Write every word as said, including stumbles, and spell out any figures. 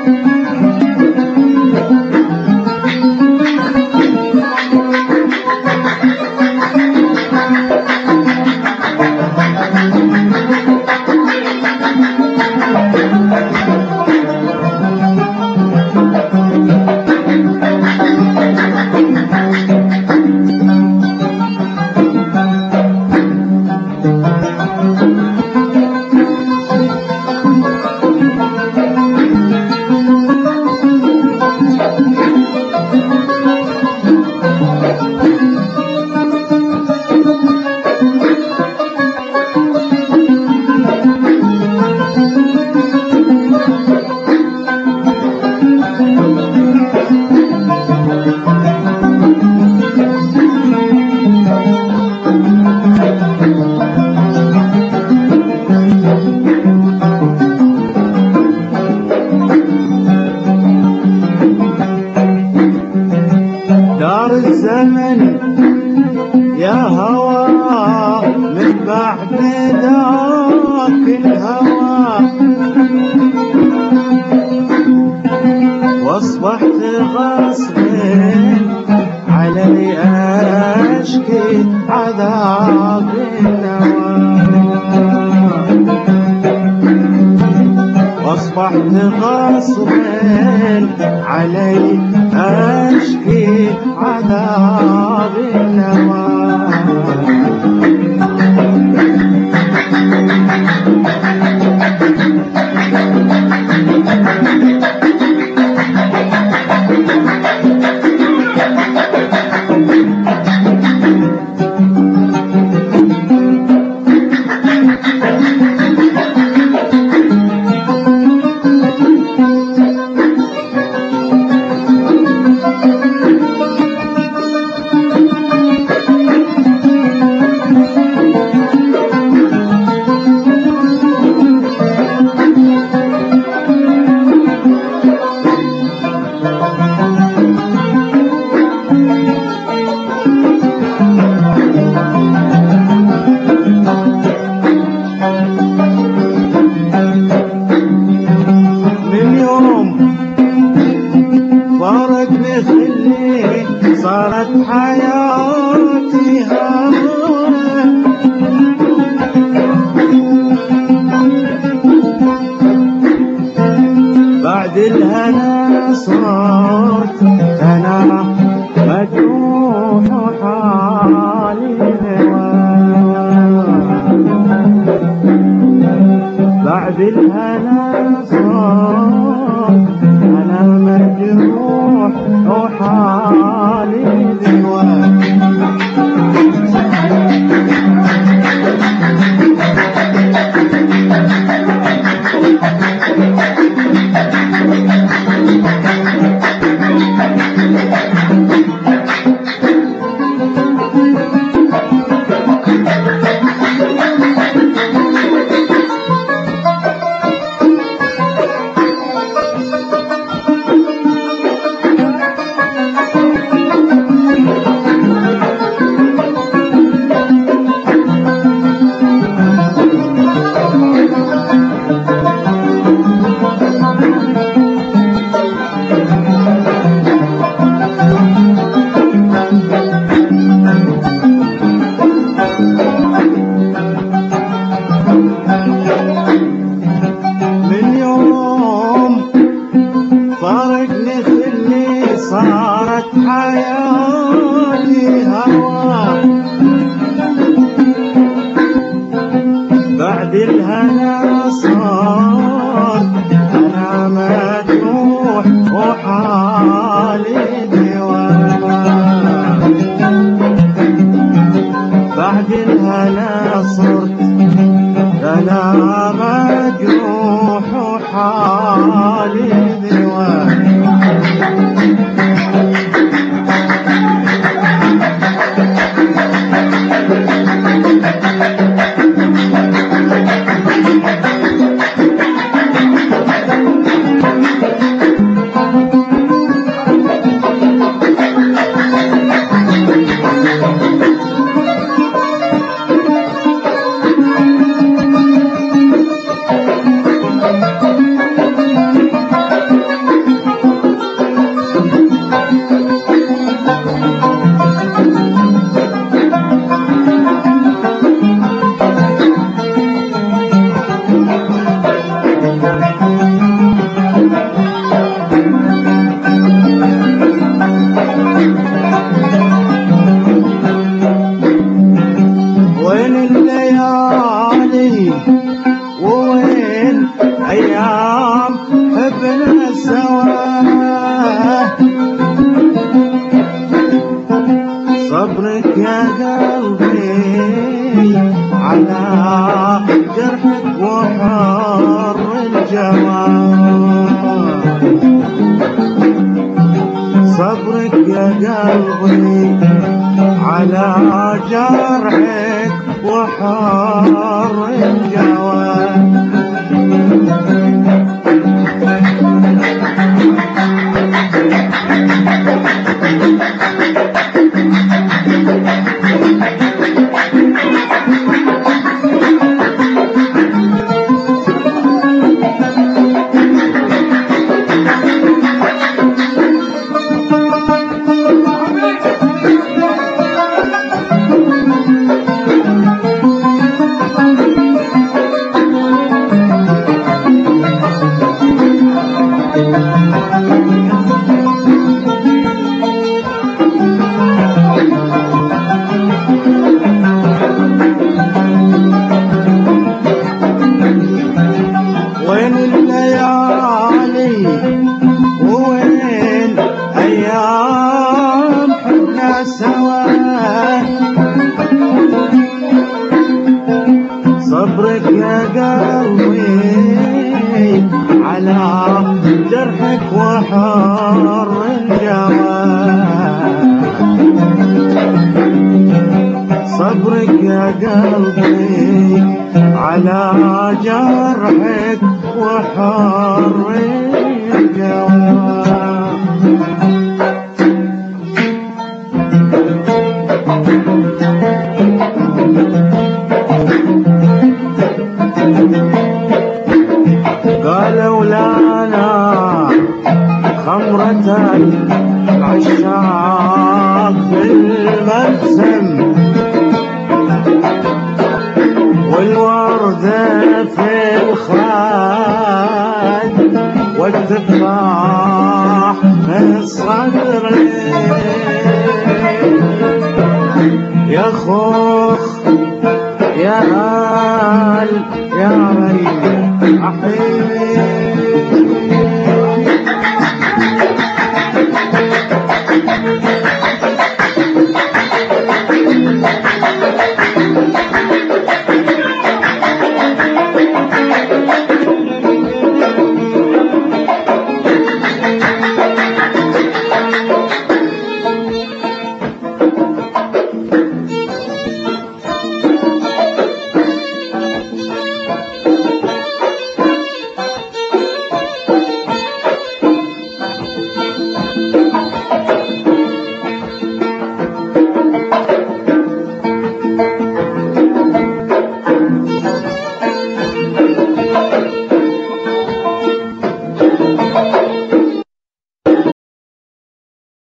دار الزمن يا هوى من بعد ذاك الهوى واصبحت غصب علي اشكي عذاب النوى واصبحت غصب علي اشكي عذاب النوى صارت حياتي هوى بعد الهنا صرت أنا مجروح وحالي هوى بعد الهنا صرت أنا مجروح وحالي دلوقتي سوا صبرك يا قلبي على جرحك وحر الجواب صبرك يا قلبي على جرحك وحر الجواب وين الليالي وين أيام حنا سوا صبرك يا قلبي على جرحك وحر الجواب صبرك يا قلبي على جرحك وحر الجواب قالوا لنا خمرة العشاق في الملسم والوردة في الخد والتفاح في الصدر يا خوخ يا هال يا ريح أحيي